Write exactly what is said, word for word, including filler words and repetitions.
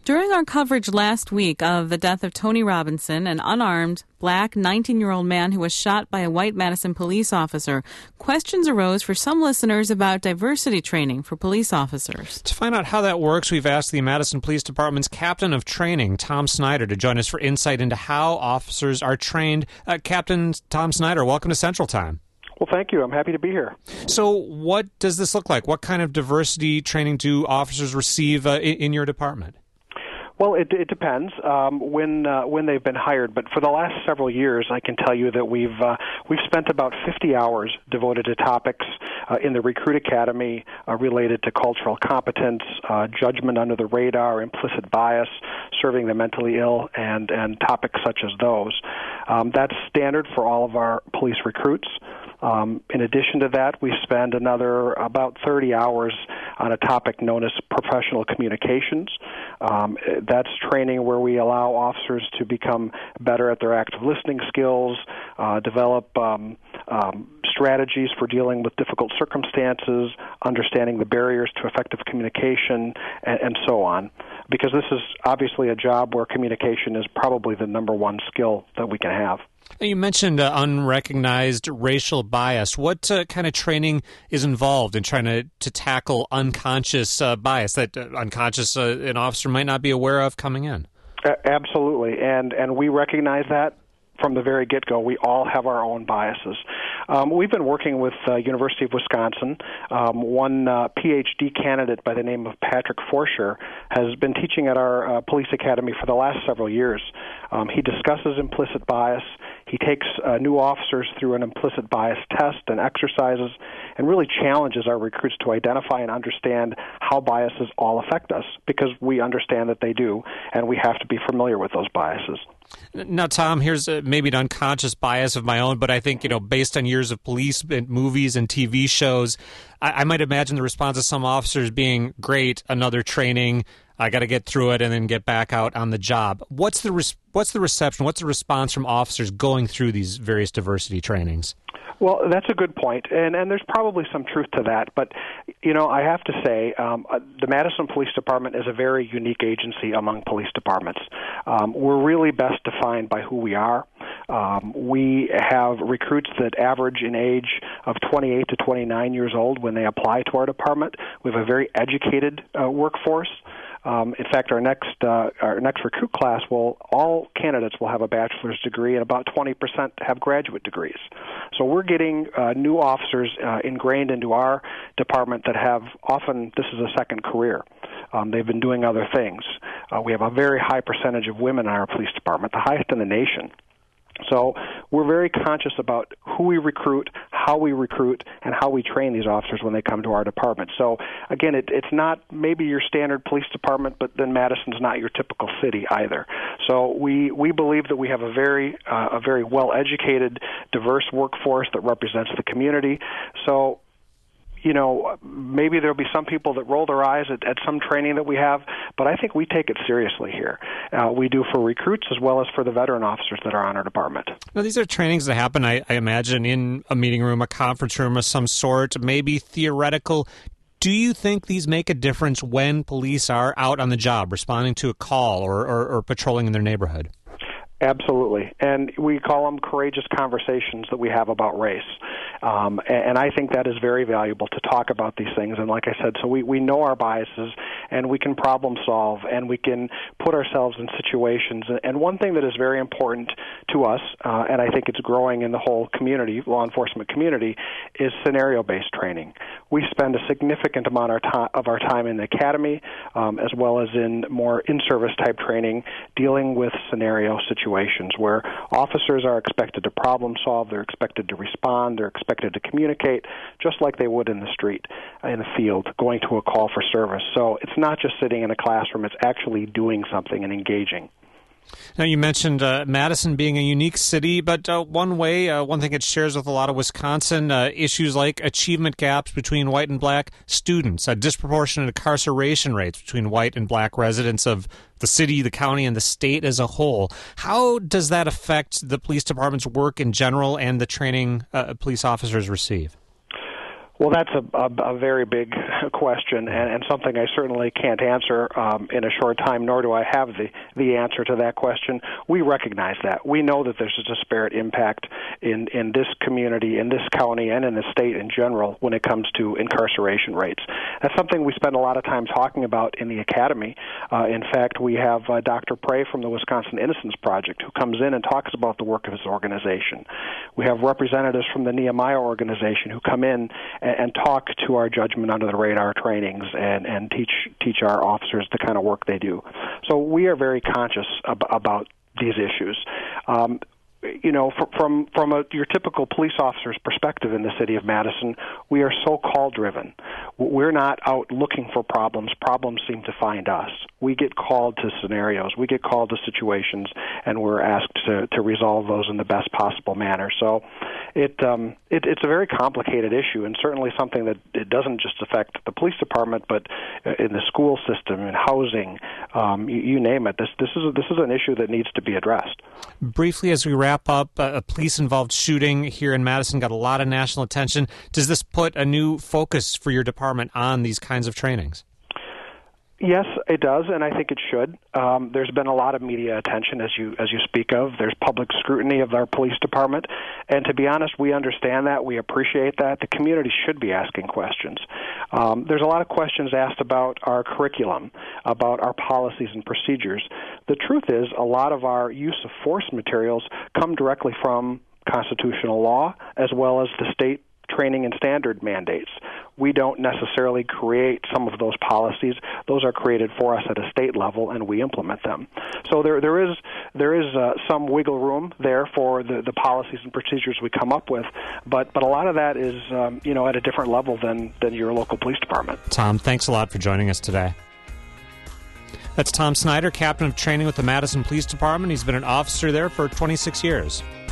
During our coverage last week of the death of Tony Robinson, an unarmed, black nineteen-year-old man who was shot by a white Madison police officer, questions arose for some listeners about diversity training for police officers. To find out how that works, we've asked the Madison Police Department's captain of training, Tom Snyder, to join us for insight into how officers are trained. Uh, Captain Tom Snyder, welcome to Central Time. Well, thank you. I'm happy to be here. So what does this look like? What kind of diversity training do officers receive uh, in, in your department? Well, it, it depends um, when uh, when they've been hired. But for the last several years, I can tell you that we've uh, we've spent about fifty hours devoted to topics uh, in the Recruit Academy uh, related to cultural competence, uh, judgment under the radar, implicit bias, serving the mentally ill, and and topics such as those. Um, that's standard for all of our police recruits. Um, in addition to that, we spend another about thirty hours on a topic known as professional communications. Um, that's training where we allow officers to become better at their active listening skills, uh, develop um, um, strategies for dealing with difficult circumstances, understanding the barriers to effective communication, and, and so on. Because this is obviously a job where communication is probably the number one skill that we can have. You mentioned uh, unrecognized racial bias. What uh, kind of training is involved in trying to, to tackle unconscious uh, bias that uh, unconscious uh, an officer might not be aware of coming in? Uh, absolutely, and and we recognize that from the very get-go. We all have our own biases. Um, we've been working with uh, University of Wisconsin. Um, one uh, P H D candidate by the name of Patrick Forsher has been teaching at our uh, police academy for the last several years. Um, he discusses implicit bias. He takes uh, new officers through an implicit bias test and exercises and really challenges our recruits to identify and understand how biases all affect us, because we understand that they do, and we have to be familiar with those biases. Now, Tom, here's a, maybe an unconscious bias of my own, but I think, you know, based on years of police and movies and T V shows, I, I might imagine the response of some officers being, great, another training, I got to get through it and then get back out on the job. What's the res- what's the reception? What's the response from officers going through these various diversity trainings? Well, that's a good point, and and there's probably some truth to that. But, you know, I have to say, um, the Madison Police Department is a very unique agency among police departments. Um, we're really best defined by who we are. Um, we have recruits that average in age of twenty-eight to twenty-nine years old when they apply to our department. We have a very educated uh, workforce. Um, in fact, our next uh, our next recruit class will all candidates will have a bachelor's degree, and about twenty percent have graduate degrees. So we're getting uh, new officers uh, ingrained into our department that have often this is a second career. Um, they've been doing other things. Uh, we have a very high percentage of women in our police department, the highest in the nation. So we're very conscious about who we recruit, how we recruit, and how we train these officers when they come to our department. So, again, it, it's not maybe your standard police department, but then Madison's not your typical city either. So we, we believe that we have a very uh, a very well-educated, diverse workforce that represents the community. So, you know, maybe there'll be some people that roll their eyes at, at some training that we have, but I think we take it seriously here. Uh, we do for recruits as well as for the veteran officers that are on our department. Now, these are trainings that happen, I, I imagine, in a meeting room, a conference room of some sort, maybe theoretical. Do you think these make a difference when police are out on the job, responding to a call or, or, or patrolling in their neighborhood? Absolutely. And we call them courageous conversations that we have about race. Um, and I think that is very valuable to talk about these things. And like I said, so we, we know our biases, and we can problem solve, and we can put ourselves in situations. And one thing that is very important to us, uh, and I think it's growing in the whole community, law enforcement community, is scenario-based training. We spend a significant amount of, to- of our time in the academy, um, as well as in more in-service type training, dealing with scenario situations where officers are expected to problem solve, they're expected to respond, they're expected to communicate, just like they would in the street, in the field, going to a call for service. So it's not just sitting in a classroom, it's actually doing something and engaging. Now, you mentioned uh, Madison being a unique city, but uh, one way, uh, one thing it shares with a lot of Wisconsin, uh, issues like achievement gaps between white and black students, uh, disproportionate incarceration rates between white and black residents of the city, the county, and the state as a whole. How does that affect the police department's work in general and the training uh, police officers receive? Well, that's a, a, a very big question, and, and something I certainly can't answer um, in a short time, nor do I have the, the answer to that question. We recognize that. We know that there's a disparate impact in, in this community, in this county, and in the state in general when it comes to incarceration rates. That's something we spend a lot of time talking about in the academy. Uh, in fact, we have uh, Doctor Prey from the Wisconsin Innocence Project who comes in and talks about the work of his organization. We have representatives from the Nehemiah organization who come in and, and talk to our judgment under the radar trainings and, and teach teach our officers the kind of work they do. So we are very conscious ab- about these issues. Um, You know, from from a, your typical police officer's perspective in the city of Madison, we are so call-driven. We're not out looking for problems. Problems seem to find us. We get called to scenarios. We get called to situations, and we're asked to, to resolve those in the best possible manner. So it, um, it it's a very complicated issue, and certainly something that it doesn't just affect the police department, but in the school system, in housing, um, you, you name it. This this is a, this is an issue that needs to be addressed. Briefly, as we wrap up, a police-involved shooting here in Madison got a lot of national attention. Does this put a new focus for your department on these kinds of trainings? Yes, it does, and I think it should. Um, there's been a lot of media attention, as you as you speak of. There's public scrutiny of our police department, and to be honest, we understand that. We appreciate that. The community should be asking questions. Um, there's a lot of questions asked about our curriculum, about our policies and procedures. The truth is, a lot of our use of force materials come directly from constitutional law as well as the state training and standard mandates. We don't necessarily create some of those policies. Those are created for us at a state level, and we implement them. So there there is there is uh, some wiggle room there for the, the policies and procedures we come up with, but but a lot of that is um, you know at a different level than than your local police department. Tom, thanks a lot for joining us today. That's Tom Snyder, captain of training with the Madison Police Department. He's been an officer there for twenty-six years.